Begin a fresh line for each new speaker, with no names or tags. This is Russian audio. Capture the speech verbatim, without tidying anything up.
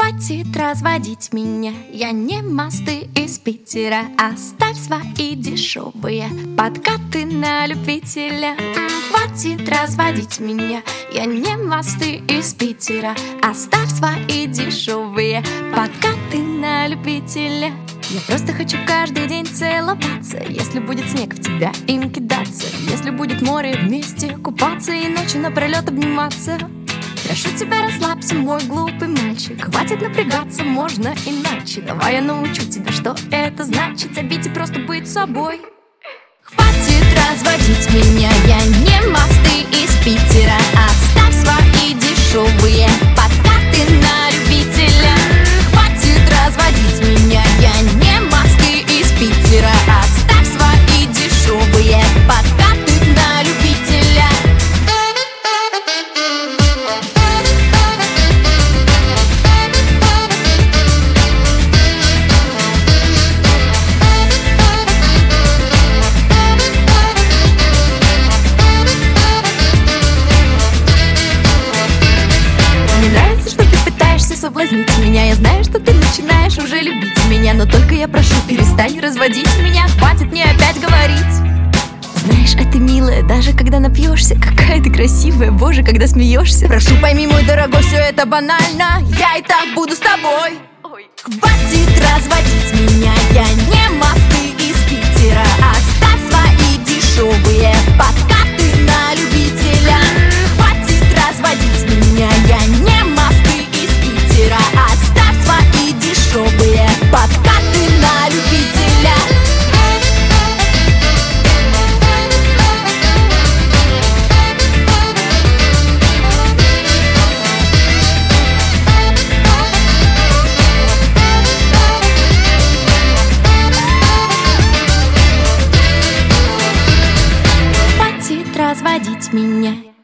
Хватит разводить меня, я не мосты из Питера. Оставь свои дешевые подкаты на любителя. Хватит разводить меня, я не мосты из Питера. Оставь свои дешевые подкаты на любителя. Я просто хочу каждый день целоваться. Если будет снег, в тебя им кидаться. Если будет море, вместе купаться и ночью напролет обниматься. Прошу тебя, расслабься, мой глупый мальчик. Хватит напрягаться, можно иначе. Давай я научу тебя, что это значит. Забить и просто быть собой. Хватит разводить меня, я не мосты из Питера. Оставь свои дешевые подкаты на любителя. Хватит разводить меня, я не мосты из Питера. Оставь свои дешевые подкаты на любителя. Соблазнить меня, я знаю, что ты начинаешь уже любить меня. Но только я прошу, перестань разводить меня. Хватит мне опять говорить. Знаешь, а ты милая, даже когда напьешься. Какая ты красивая, боже, когда смеешься. Прошу, пойми, мой дорогой, все это банально. Я и так буду с тобой. Хватит разводить меня, я не мосты из Питера. Оставь свои дешевые подкаты на любителя. Хватит разводить меня, я не мосты из Питера. Оставь свои дешевые подкаты на любителя. Хватит разводить меня.